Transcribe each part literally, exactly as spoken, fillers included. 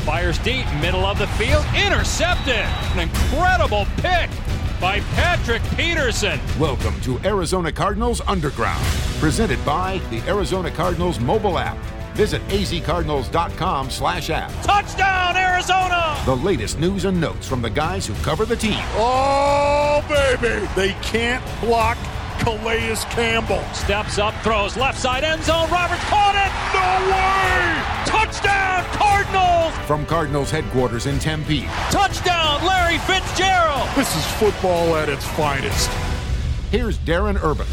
Fires deep, middle of the field, intercepted. An incredible pick by Patrick Peterson. Welcome to Arizona Cardinals Underground, presented by the Arizona Cardinals mobile app. Visit azcardinals.com slash app. Touchdown, Arizona! The latest news and notes from the guys who cover the team. Oh, baby! They can't block Calais Campbell. Steps up, throws left side end zone. Roberts caught it! No way! Touchdown, Cardinals! From Cardinals headquarters in Tempe. Touchdown, Larry Fitzgerald! This is football at its finest. Here's Darren Urban.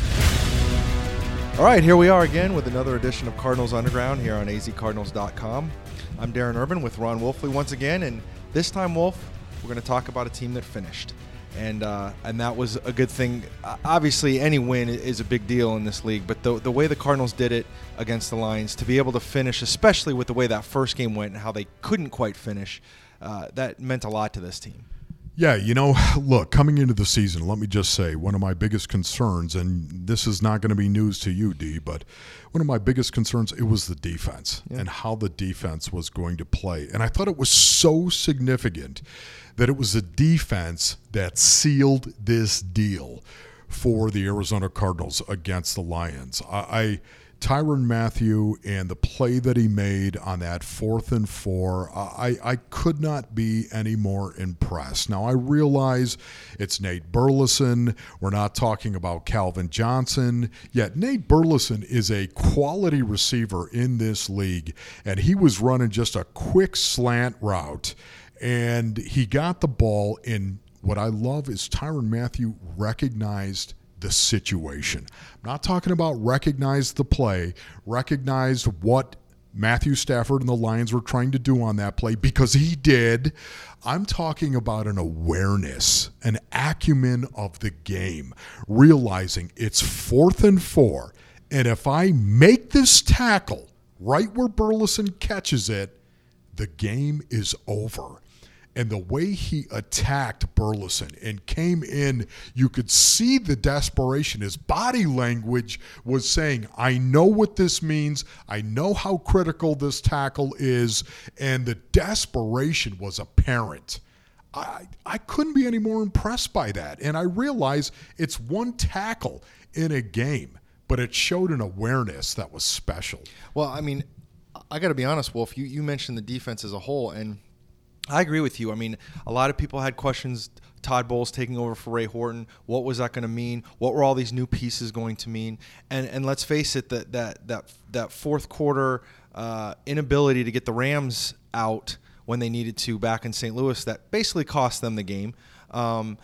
All right, here we are again with another edition of Cardinals Underground here on a z cardinals dot com. I'm Darren Urban with Ron Wolfley once again, and this time, Wolf, we're going to talk about a team that finished. And uh, and that was a good thing. Obviously, any win is a big deal in this league, but the the way the Cardinals did it against the Lions, to be able to finish, especially with the way that first game went and how they couldn't quite finish, uh, that meant a lot to this team. Yeah, you know, look, coming into the season, let me just say, one of my biggest concerns, and this is not going to be news to you, D, but one of my biggest concerns, it was the defense yeah. and how the defense was going to play. And I thought it was so significant that it was the defense that sealed this deal for the Arizona Cardinals against the Lions. I, I Tyrann Mathieu and the play that he made on that fourth and four, I, I could not be any more impressed. Now, I realize it's Nate Burleson. We're not talking about Calvin Johnson. Yet Nate Burleson is a quality receiver in this league, and he was running just a quick slant route, and he got the ball in. What I love is Tyrann Mathieu recognized the situation. I'm not talking about recognize the play, recognize what Matthew Stafford and the Lions were trying to do on that play, because he did. I'm talking about an awareness, an acumen of the game, realizing it's fourth and four, and if I make this tackle right where Burleson catches it, the game is over. And the way he attacked Burleson and came in, you could see the desperation. His body language was saying, I know what this means. I know how critical this tackle is. And the desperation was apparent. I, I couldn't be any more impressed by that. And I realize it's one tackle in a game, but it showed an awareness that was special. Well, I mean, I got to be honest, Wolf. You, you mentioned the defense as a whole, and I agree with you. I mean, a lot of people had questions. Todd Bowles taking over for Ray Horton. What was that going to mean? What were all these new pieces going to mean? And and let's face it, that that that that fourth quarter uh, inability to get the Rams out when they needed to back in Saint Louis, that basically cost them the game. Um,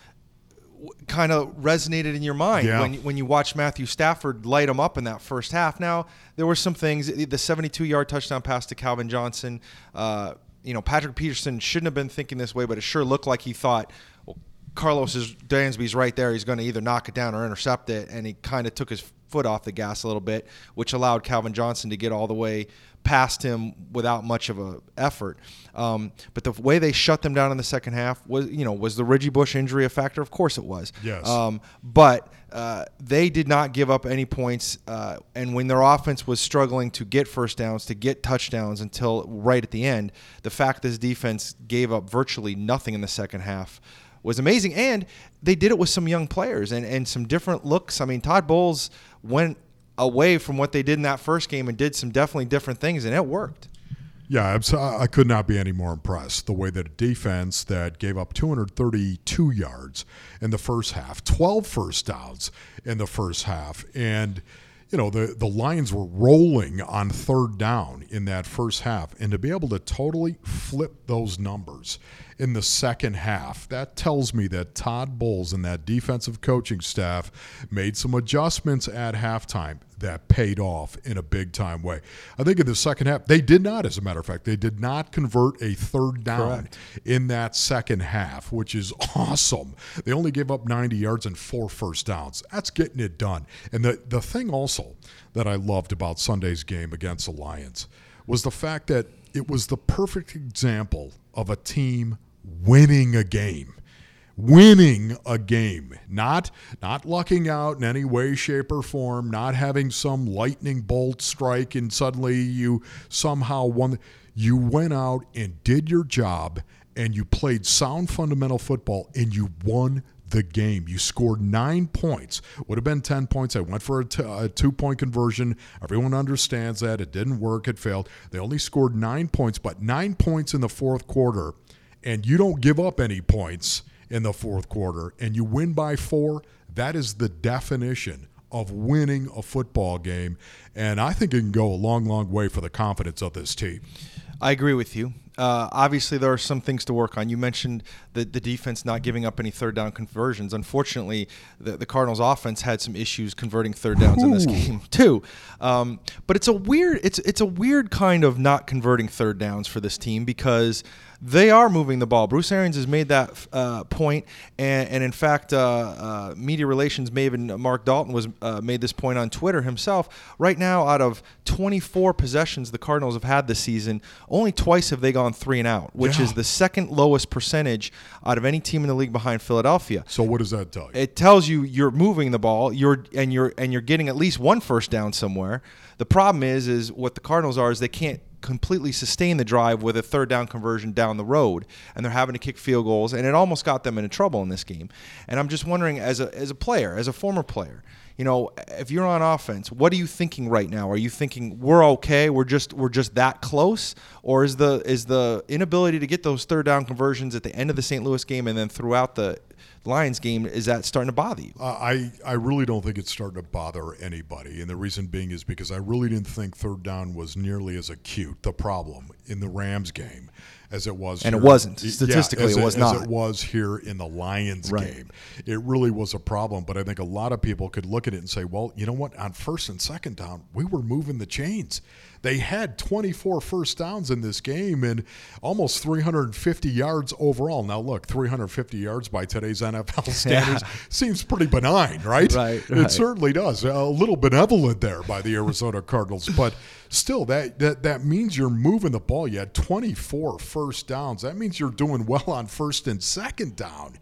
kind of resonated in your mind yeah. when when you watch Matthew Stafford light them up in that first half. Now, there were some things. The seventy-two-yard touchdown pass to Calvin Johnson. Uh, You know, Patrick Peterson shouldn't have been thinking this way, but it sure looked like he thought, well, Carlos is, Dansby's right there. He's going to either knock it down or intercept it, and he kind of took his foot off the gas a little bit, which allowed Calvin Johnson to get all the way past him without much of a effort. Um, but the way they shut them down in the second half was, you know, was the Reggie Bush injury a factor? Of course it was. Yes. Um, but uh, they did not give up any points, uh, and when their offense was struggling to get first downs, to get touchdowns until right at the end, the fact this defense gave up virtually nothing in the second half was amazing. And they did it with some young players and, and some different looks. I mean, Todd Bowles went away from what they did in that first game and did some definitely different things, and it worked. Yeah, I could not be any more impressed. The way that a defense that gave up two hundred thirty-two yards in the first half, twelve first downs in the first half, and you know the, the Lions were rolling on third down in that first half, and to be able to totally flip those numbers in the second half, that tells me that Todd Bowles and that defensive coaching staff made some adjustments at halftime that paid off in a big-time way. I think in the second half, they did not, as a matter of fact, they did not convert a third down Correct. in that second half, which is awesome. They only gave up ninety yards and four first downs. That's getting it done. And the, the thing also that I loved about Sunday's game against the Lions was the fact that it was the perfect example of a team winning a game. Winning a game, not not lucking out in any way, shape, or form, not having some lightning bolt strike and suddenly you somehow won. You went out and did your job, and you played sound fundamental football, and you won the game. You scored nine points. Would have been ten points. I went for a, t- a two-point conversion. Everyone understands that. It didn't work. It failed. They only scored nine points, but nine points in the fourth quarter, and you don't give up any points in the fourth quarter, and you win by four. That is the definition of winning a football game, and I think it can go a long, long way for the confidence of this team. I agree with you. Uh, obviously, there are some things to work on. You mentioned the, the defense not giving up any third down conversions. Unfortunately, the, the Cardinals' offense had some issues converting third downs Ooh. in this game too. Um, but it's a weird, it's it's a weird kind of not converting third downs for this team because they are moving the ball. Bruce Arians has made that uh, point, and, and in fact, uh, uh, media relations maven Mark Dalton was uh, made this point on Twitter himself. Right now, out of twenty-four possessions the Cardinals have had this season, only twice have they gone three and out, which yeah. is the second lowest percentage out of any team in the league behind Philadelphia. So what does that tell you? It tells you you're moving the ball, you're and you're and you're getting at least one first down somewhere. The problem is, is what the Cardinals are is they can't completely sustain the drive with a third down conversion down the road, and they're having to kick field goals, and it almost got them into trouble in this game. And I'm just wondering, as a as a player, as a former player, you know, if you're on offense, what are you thinking right now? Are you thinking we're okay, we're just we're just that close, or is the is the inability to get those third down conversions at the end of the Saint Louis game and then throughout the Lions game, is that starting to bother you? Uh, I, I really don't think it's starting to bother anybody, and the reason being is because I really didn't think third down was nearly as acute, the problem, in the Rams game as it was and here. It wasn't. Statistically, yeah, it was it, not. As it was here in the Lions right. game. It really was a problem, but I think a lot of people could look at it and say, well, you know what, on first and second down, we were moving the chains. They had twenty-four first downs in this game and almost three hundred fifty yards overall. Now, look, three hundred fifty yards by today's N F L standards yeah. seems pretty benign, right? Right, It right. certainly does. A little benevolent there by the Arizona Cardinals, but still, that, that, that means you're moving the ball. You had twenty-four first downs. That means you're doing well on first and second down.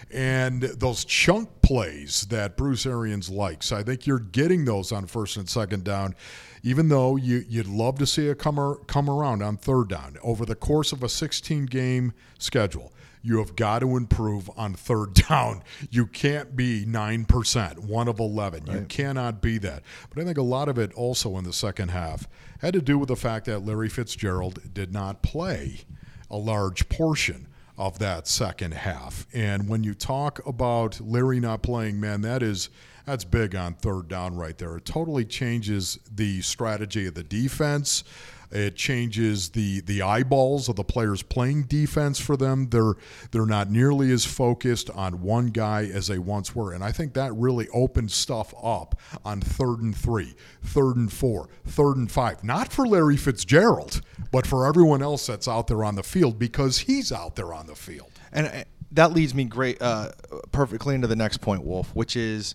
And those chunk plays that Bruce Arians likes, I think you're getting those on first and second down, even though you, you'd love to see it come, ar- come around on third down. Over the course of a sixteen-game schedule, you have got to improve on third down. You can't be nine percent, one of eleven. Right. You cannot be that. But I think a lot of it also in the second half had to do with the fact that Larry Fitzgerald did not play a large portion of that second half. And when you talk about Larry not playing, man, that is that's big on third down right there. It totally changes the strategy of the defense. It changes the the eyeballs of the players playing defense for them. They're they're not nearly as focused on one guy as they once were. And I think that really opened stuff up on third and three, third and four, third and five. Not for Larry Fitzgerald, but for everyone else that's out there on the field because he's out there on the field. And that leads me great uh, perfectly into the next point, Wolf, which is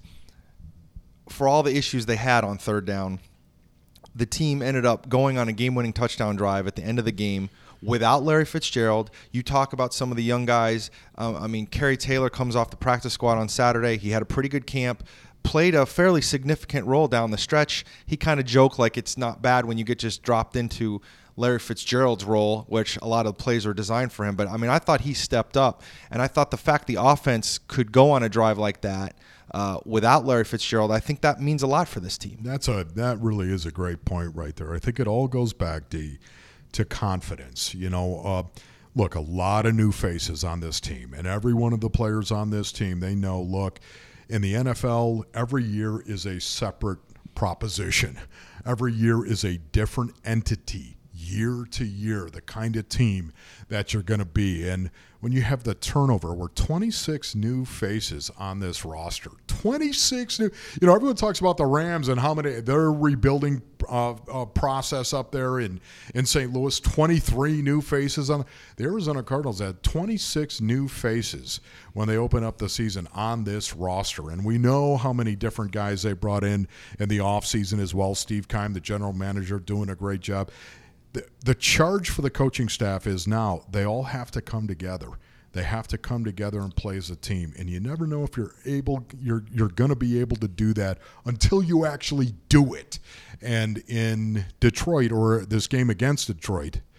for all the issues they had on third down, the team ended up going on a game-winning touchdown drive at the end of the game without Larry Fitzgerald. You talk about some of the young guys. Um, I mean, Kerry Taylor comes off the practice squad on Saturday. He had a pretty good camp, played a fairly significant role down the stretch. He kind of joked like it's not bad when you get just dropped into Larry Fitzgerald's role, which a lot of the plays are designed for him. But, I mean, I thought he stepped up, and I thought the fact the offense could go on a drive like that Uh, without Larry Fitzgerald, I think that means a lot for this team. That's a that really is a great point right there. I think it all goes back, D, to confidence. You know, uh, look, a lot of new faces on this team, and every one of the players on this team, they know, look, in the N F L, every year is a separate proposition. Every year is a different entity, year to year, the kind of team that you're going to be. And when you have the turnover, we're twenty-six new faces on this roster. twenty-six new. You know, everyone talks about the Rams and how many their rebuilding uh, uh, process up there in, in Saint Louis. twenty-three new faces on the Arizona Cardinals had twenty-six new faces when they open up the season on this roster. And we know how many different guys they brought in in the offseason as well. Steve Keim, the general manager, doing a great job. The, the charge for the coaching staff is now they all have to come together. They have to come together and play as a team. And you never know if you're able, you're you're going to be able to do that until you actually do it. And in Detroit, or this game against Detroit,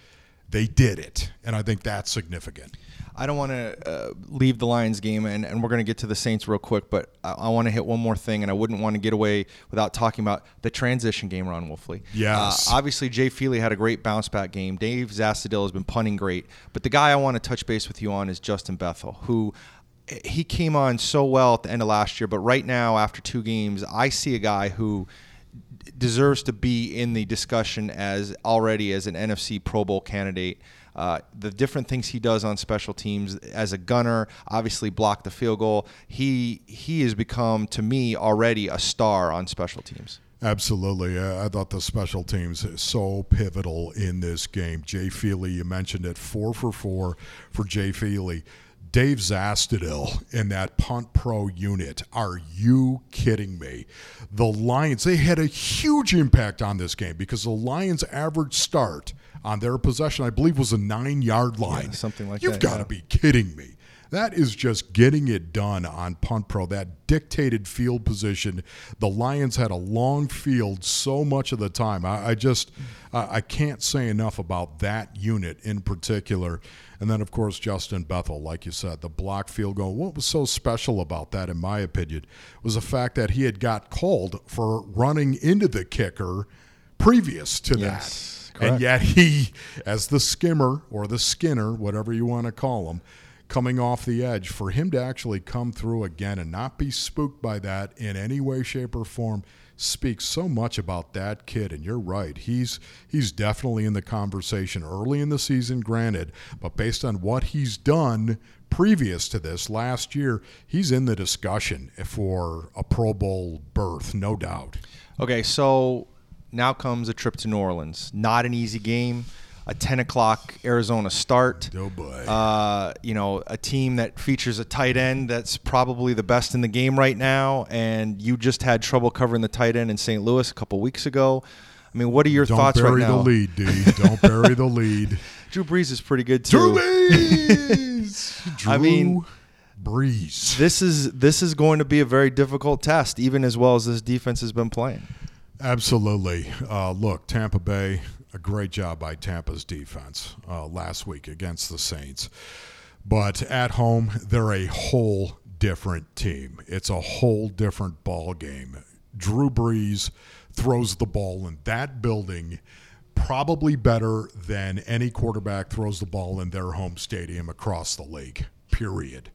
they did it, and I think that's significant. I don't want to uh, leave the Lions game, and, and we're going to get to the Saints real quick, but I, I want to hit one more thing, and I wouldn't want to get away without talking about the transition game, Ron Wolfley. Yes. Uh, obviously, Jay Feely had a great bounce-back game. Dave Zastudil has been punting great, but the guy I want to touch base with you on is Justin Bethel, who he came on so well at the end of last year, but right now, after two games, I see a guy who deserves to be in the discussion as already as an N F C Pro Bowl candidate. Uh, the different things he does on special teams as a gunner, obviously blocked the field goal. He he has become, to me, already a star on special teams. Absolutely. Uh, I thought the special teams is so pivotal in this game. Jay Feely, you mentioned it, four for four for Jay Feely. Dave Zastudil in that punt pro unit. Are you kidding me? The Lions, they had a huge impact on this game because the Lions' average start on their possession, I believe, was a nine-yard line. Yeah, something like You've that. You've got to yeah. be kidding me. That is just getting it done on Punt Pro, that dictated field position. The Lions had a long field so much of the time. I, I just uh, I can't say enough about that unit in particular. And then, of course, Justin Bethel, like you said, the block field goal. What was so special about that, in my opinion, was the fact that he had got called for running into the kicker previous to yes. that. Correct. And yet he, as the skimmer or the skinner, whatever you want to call him, coming off the edge, for him to actually come through again and not be spooked by that in any way, shape, or form speaks so much about that kid. And you're right. He's he's definitely in the conversation early in the season, granted, but based on what he's done previous to this last year, he's in the discussion for a Pro Bowl berth, no doubt. Okay, so now comes a trip to New Orleans. Not an easy game. A ten o'clock Arizona start. Oh, boy. Uh, you know, a team that features a tight end that's probably the best in the game right now, and you just had trouble covering the tight end in Saint Louis a couple weeks ago. I mean, what are your Don't thoughts right now? Don't bury the lead, D. Don't bury the lead. Drew Brees is pretty good, too. Drew Brees! Drew I mean, Brees. This is, this is going to be a very difficult test, even as well as this defense has been playing. Absolutely. Uh, look, Tampa Bay, a great job by Tampa's defense uh, last week against the Saints. But at home, they're a whole different team. It's a whole different ball game. Drew Brees throws the ball in that building probably better than any quarterback throws the ball in their home stadium across the league, period.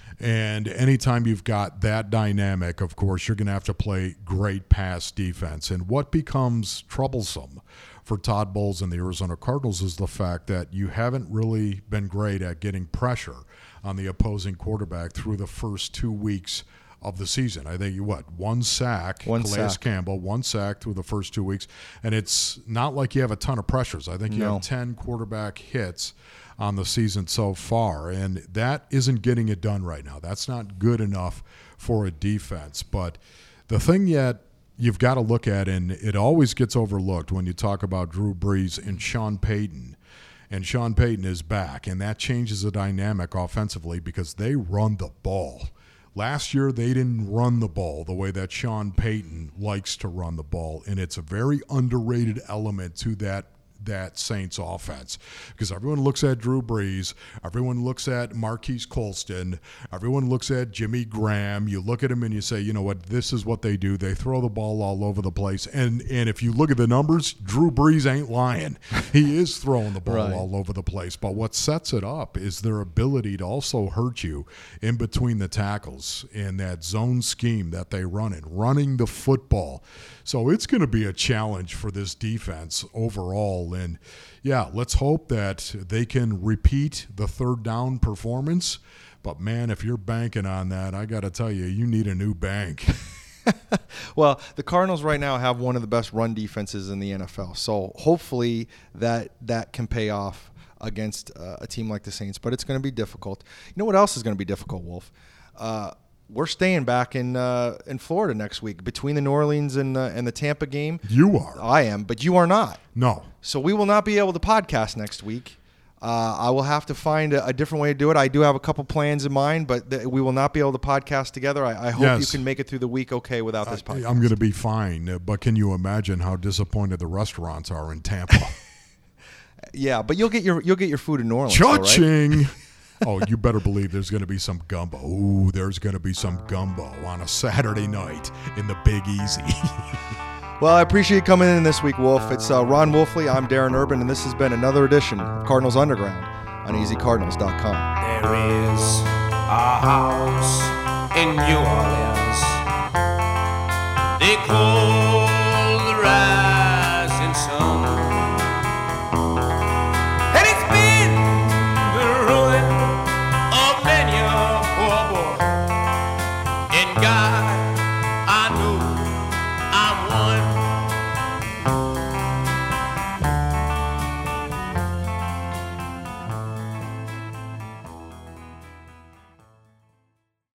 And anytime you've got that dynamic, of course, you're going to have to play great pass defense. And what becomes troublesome for Todd Bowles and the Arizona Cardinals is the fact that you haven't really been great at getting pressure on the opposing quarterback through the first two weeks of the season. I think, what, one sack, one Calais sack. Campbell, one sack through the first two weeks. And it's not like you have a ton of pressures. I think you No. have ten quarterback hits on the season so far, and that isn't getting it done right now. That's not good enough for a defense. But the thing yet you've got to look at, and it always gets overlooked when you talk about Drew Brees and Sean Payton, and Sean Payton is back, and that changes the dynamic offensively because they run the ball. Last year, they didn't run the ball the way that Sean Payton likes to run the ball, and it's a very underrated element to that that Saints offense, because everyone looks at Drew Brees, everyone looks at Marquise Colston, everyone looks at Jimmy Graham. You look at him and you say, you know what, this is what they do. They throw the ball all over the place. And and if you look at the numbers, Drew Brees ain't lying. He is throwing the ball Right. all over the place. But what sets it up is their ability to also hurt you in between the tackles in that zone scheme that they run in, running the football. So it's going to be a challenge for this defense overall. And, yeah, let's hope that they can repeat the third down performance. But, man, if you're banking on that, I got to tell you, you need a new bank. Well, the Cardinals right now have one of the best run defenses in the N F L. So hopefully that that can pay off against uh, a team like the Saints. But it's going to be difficult. You know what else is going to be difficult, Wolf? Uh, we're staying back in uh, in Florida next week between the New Orleans and, uh, and the Tampa game. You are. I am, but you are not. No. So we will not be able to podcast next week. Uh, I will have to find a, a different way to do it. I do have a couple plans in mind, but th- we will not be able to podcast together. I, I hope Yes. you can make it through the week okay without this podcast. I'm going to be fine. uh, But can you imagine how disappointed the restaurants are in Tampa? Yeah, but you'll get your you'll get your food in New Orleans. Though, right? Cha-ching! Oh, you better believe there's going to be some gumbo. Ooh, there's going to be some gumbo on a Saturday night in the Big Easy. Well, I appreciate you coming in this week, Wolf. It's uh, Ron Wolfley. I'm Darren Urban, and this has been another edition of Cardinals Underground on easy cardinals dot com. There is a house in New Orleans. They call